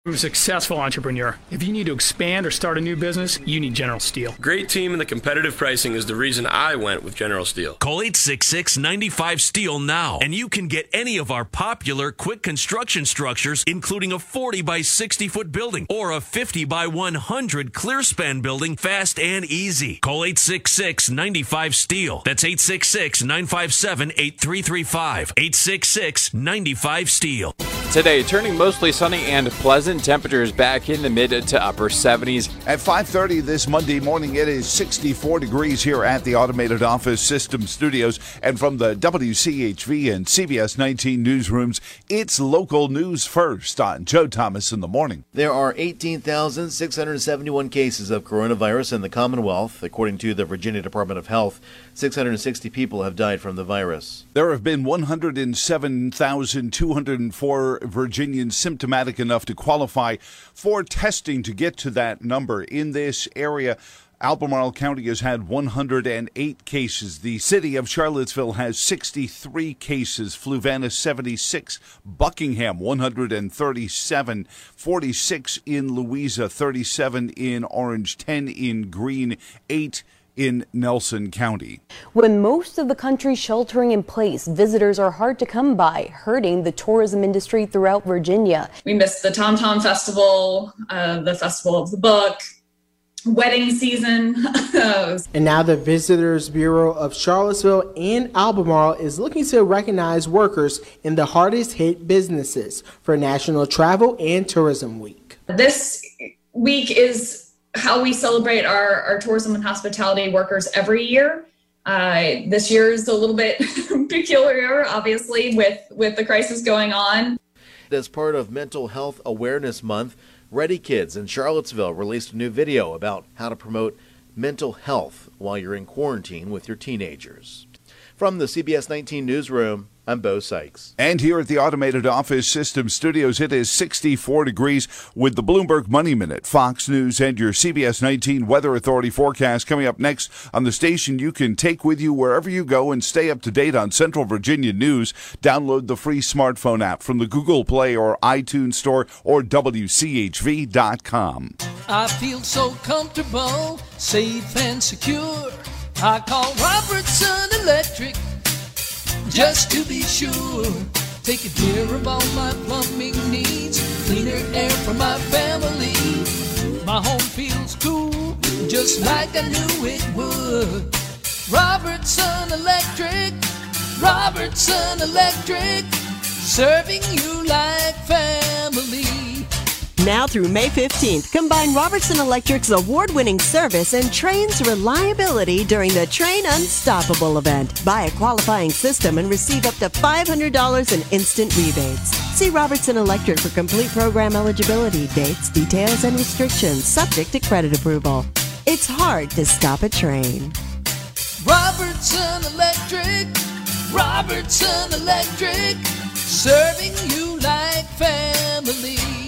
You're a successful entrepreneur. If you need to expand or start a new business, you need General Steel. Great team and the competitive pricing is the reason I went with General Steel. Call 866-95-STEEL now, and you can get any of our popular quick construction structures, including a 40 by 60 foot building or a 50 by 100 clear span building, fast and easy. Call 866-95-STEEL. That's 866-957-8335. 866-95-STEEL. Today, turning mostly sunny and pleasant. Temperatures back in the mid to upper 70s. At 5:30 this Monday morning, it is 64 degrees here at the Automated Office System Studios. And from the WCHV and CBS 19 newsrooms, it's local news first on Joe Thomas in the Morning. There are 18,671 cases of coronavirus in the Commonwealth. According to the Virginia Department of Health, 660 people have died from the virus. There have been 107,204 Virginians symptomatic enough to qualify for testing to get to that number in this area. Albemarle County has had 108 cases. The city of Charlottesville has 63 cases. Fluvanna 76. Buckingham 137. 46 in Louisa. 37 in Orange. 10 in Greene. 8 in Nelson County. When most of the country sheltering in place, visitors are hard to come by, hurting the tourism industry throughout Virginia. We missed the Tom Tom Festival, the Festival of the Book, wedding season. And now the Visitors Bureau of Charlottesville and Albemarle is looking to recognize workers in the hardest hit businesses for National Travel and Tourism Week. This week is how we celebrate our tourism and hospitality workers every year. This year is a little bit peculiar, obviously, with the crisis going on. As part of Mental Health Awareness Month, Ready Kids in Charlottesville released a new video about how to promote mental health while you're in quarantine with your teenagers. From the CBS 19 newsroom, I'm Bo Sykes. And here at the Automated Office System Studios, it is 64 degrees with the Bloomberg Money Minute, Fox News, and your CBS 19 Weather Authority forecast coming up next on the station you can take with you wherever you go and stay up to date on Central Virginia news. Download the free smartphone app from the Google Play or iTunes Store or WCHV.com. I feel so comfortable, safe and secure. I call Robertson Electric just to be sure. Taking care of all my plumbing needs, cleaner air for my family. My home feels cool, just like I knew it would. Robertson Electric, Robertson Electric, serving you like family. Now through May 15th, combine Robertson Electric's award-winning service and Train's reliability during the Train Unstoppable event. Buy a qualifying system and receive up to $500 in instant rebates. See Robertson Electric for complete program eligibility, dates, details, and restrictions, subject to credit approval. It's hard to stop a train. Robertson Electric, Robertson Electric, serving you like family.